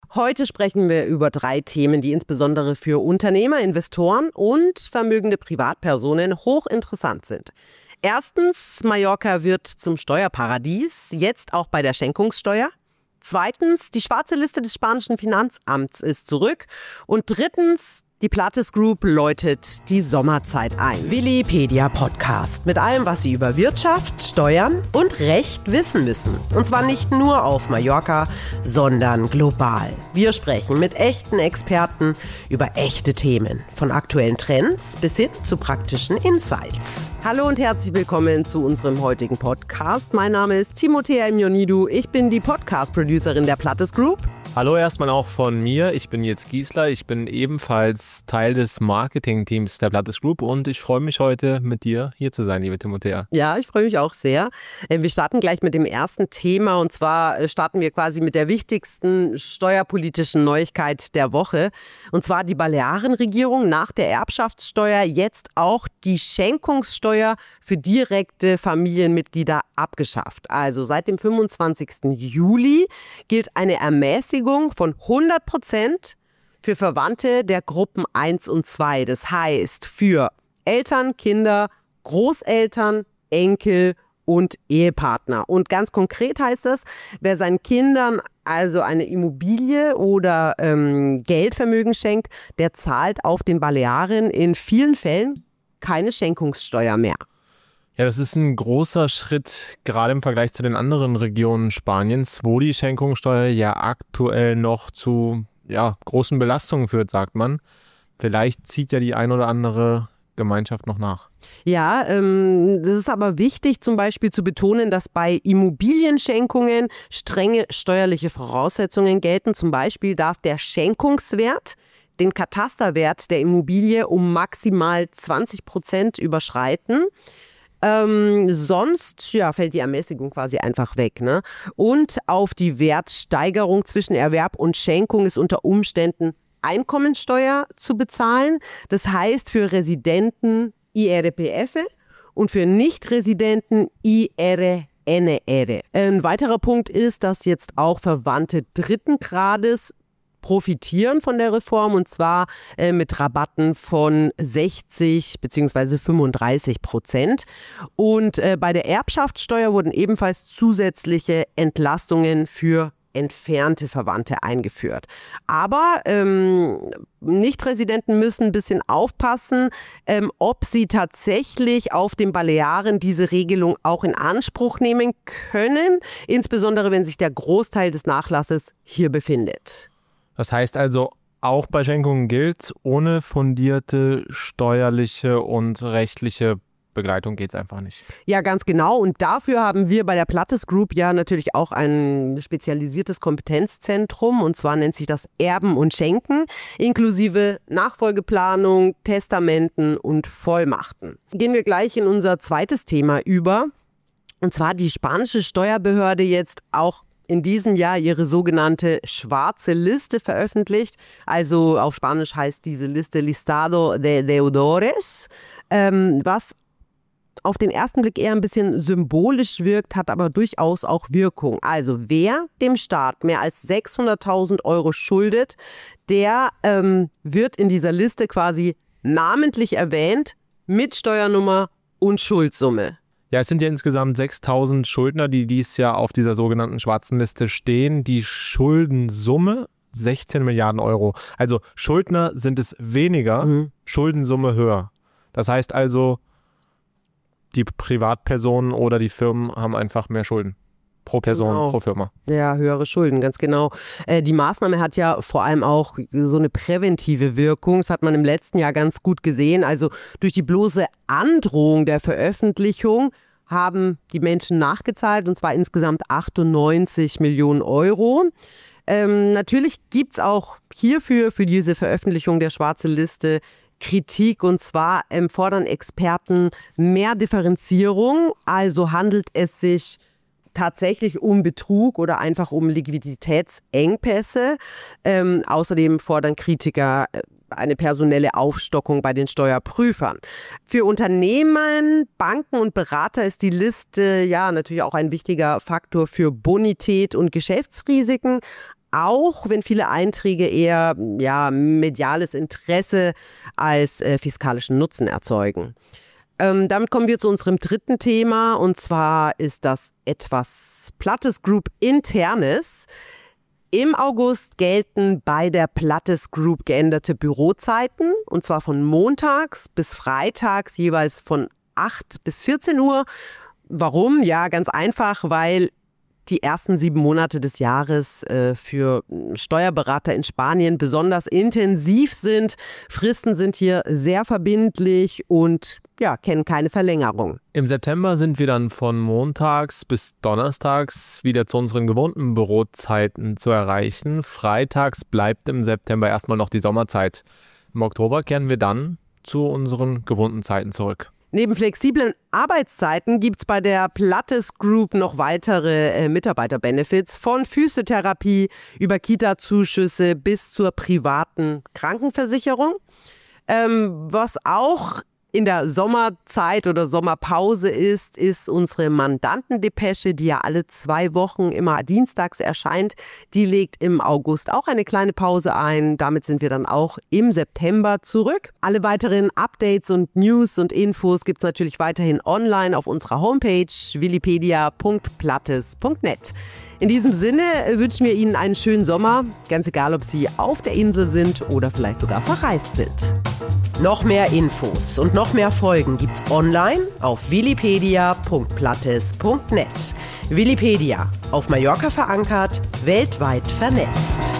Heute sprechen wir über 3 Themen, die insbesondere für Unternehmer, Investoren und vermögende Privatpersonen hochinteressant sind. Erstens, Mallorca wird zum Steuerparadies, jetzt auch bei der Schenkungssteuer. Zweitens, die schwarze Liste des spanischen Finanzamts ist zurück. Und drittens, die Plattes Group läutet die Sommerzeit ein. Willipedia Podcast mit allem, was Sie über Wirtschaft, Steuern und Recht wissen müssen. Und zwar nicht nur auf Mallorca, sondern global. Wir sprechen mit echten Experten über echte Themen. Von aktuellen Trends bis hin zu praktischen Insights. Hallo und herzlich willkommen zu unserem heutigen Podcast. Mein Name ist Timothea Imionidou. Ich bin die Podcast-Producerin der Plattes Group. Hallo erstmal auch von mir. Ich bin Jens Giesler. Ich bin ebenfalls Teil des Marketing-Teams der Plattes Group und ich freue mich heute mit dir hier zu sein, liebe Timothea. Ja, ich freue mich auch sehr. Wir starten gleich mit dem ersten Thema und zwar starten wir quasi mit der wichtigsten steuerpolitischen Neuigkeit der Woche. Und zwar die Balearenregierung nach der Erbschaftssteuer jetzt auch die Schenkungssteuer für direkte Familienmitglieder abgeschafft. Also seit dem 25. Juli gilt eine Ermäßigung von 100% für Verwandte der Gruppen 1 und 2. Das heißt für Eltern, Kinder, Großeltern, Enkel und Ehepartner. Und ganz konkret heißt das, wer seinen Kindern also eine Immobilie oder Geldvermögen schenkt, der zahlt auf den Balearen in vielen Fällen keine Schenkungssteuer mehr. Ja, das ist ein großer Schritt, gerade im Vergleich zu den anderen Regionen Spaniens, wo die Schenkungssteuer ja aktuell noch zu großen Belastungen führt, sagt man. Vielleicht zieht ja die ein oder andere Gemeinschaft noch nach. Ja, das ist aber wichtig zum Beispiel zu betonen, dass bei Immobilienschenkungen strenge steuerliche Voraussetzungen gelten. Zum Beispiel darf der Schenkungswert den Katasterwert der Immobilie um maximal 20% überschreiten. Sonst fällt die Ermäßigung quasi einfach weg, ne? Und auf die Wertsteigerung zwischen Erwerb und Schenkung ist unter Umständen Einkommensteuer zu bezahlen. Das heißt für Residenten IRPF und für Nicht-Residenten IRNR. Ein weiterer Punkt ist, dass jetzt auch Verwandte dritten Grades profitieren von der Reform und zwar mit Rabatten von 60 bzw. 35%. Und bei der Erbschaftssteuer wurden ebenfalls zusätzliche Entlastungen für entfernte Verwandte eingeführt. Aber Nicht-Residenten müssen ein bisschen aufpassen, ob sie tatsächlich auf den Balearen diese Regelung auch in Anspruch nehmen können, insbesondere wenn sich der Großteil des Nachlasses hier befindet. Das heißt also, auch bei Schenkungen gilt, ohne fundierte steuerliche und rechtliche Begleitung geht es einfach nicht. Ja, ganz genau. Und dafür haben wir bei der Plattes Group ja natürlich auch ein spezialisiertes Kompetenzzentrum. Und zwar nennt sich das Erben und Schenken, inklusive Nachfolgeplanung, Testamenten und Vollmachten. Gehen wir gleich in unser zweites Thema über. Und zwar die spanische Steuerbehörde jetzt auch in diesem Jahr ihre sogenannte schwarze Liste veröffentlicht. Also auf Spanisch heißt diese Liste Listado de Deudores, was auf den ersten Blick eher ein bisschen symbolisch wirkt, hat aber durchaus auch Wirkung. Also wer dem Staat mehr als 600.000 Euro schuldet, der wird in dieser Liste quasi namentlich erwähnt mit Steuernummer und Schuldsumme. Ja, es sind ja insgesamt 6.000 Schuldner, die dieses Jahr auf dieser sogenannten schwarzen Liste stehen. Die Schuldensumme 16 Milliarden Euro. Also Schuldner sind es weniger, Schuldensumme höher. Das heißt also, die Privatpersonen oder die Firmen haben einfach mehr Schulden. Pro Person, pro Firma. Ja, höhere Schulden, ganz genau. Die Maßnahme hat ja vor allem auch so eine präventive Wirkung. Das hat man im letzten Jahr ganz gut gesehen. Also durch die bloße Androhung der Veröffentlichung haben die Menschen nachgezahlt und zwar insgesamt 98 Millionen Euro. Natürlich gibt es auch hierfür, für diese Veröffentlichung der schwarzen Liste, Kritik und zwar fordern Experten mehr Differenzierung. Also handelt es sich tatsächlich um Betrug oder einfach um Liquiditätsengpässe. Außerdem fordern Kritiker eine personelle Aufstockung bei den Steuerprüfern. Für Unternehmen, Banken und Berater ist die Liste ja natürlich auch ein wichtiger Faktor für Bonität und Geschäftsrisiken. auch wenn viele Einträge eher mediales Interesse als fiskalischen Nutzen erzeugen. Damit kommen wir zu unserem dritten Thema, und zwar ist das etwas Plattes Group Internes. Im August gelten bei der Plattes Group geänderte Bürozeiten, und zwar von montags bis freitags jeweils von 8 bis 14 Uhr. Warum? Ja, ganz einfach, weil die ersten 7 Monate des Jahres für Steuerberater in Spanien besonders intensiv sind. Fristen sind hier sehr verbindlich und kennen keine Verlängerung. Im September sind wir dann von montags bis donnerstags wieder zu unseren gewohnten Bürozeiten zu erreichen. Freitags bleibt im September erstmal noch die Sommerzeit. Im Oktober kehren wir dann zu unseren gewohnten Zeiten zurück. Neben flexiblen Arbeitszeiten gibt es bei der Plattes Group noch weitere Mitarbeiterbenefits, von Physiotherapie über Kita-Zuschüsse bis zur privaten Krankenversicherung. Was auch in der Sommerzeit oder Sommerpause ist unsere Mandantendepesche, die ja alle 2 Wochen immer dienstags erscheint. Die legt im August auch eine kleine Pause ein. Damit sind wir dann auch im September zurück. Alle weiteren Updates und News und Infos gibt es natürlich weiterhin online auf unserer Homepage willipedia.plattes.net. In diesem Sinne wünschen wir Ihnen einen schönen Sommer, ganz egal, ob Sie auf der Insel sind oder vielleicht sogar verreist sind. Noch mehr Infos und noch mehr Folgen gibt's online auf willipedia.plattes.net. Willipedia, auf Mallorca verankert, weltweit vernetzt.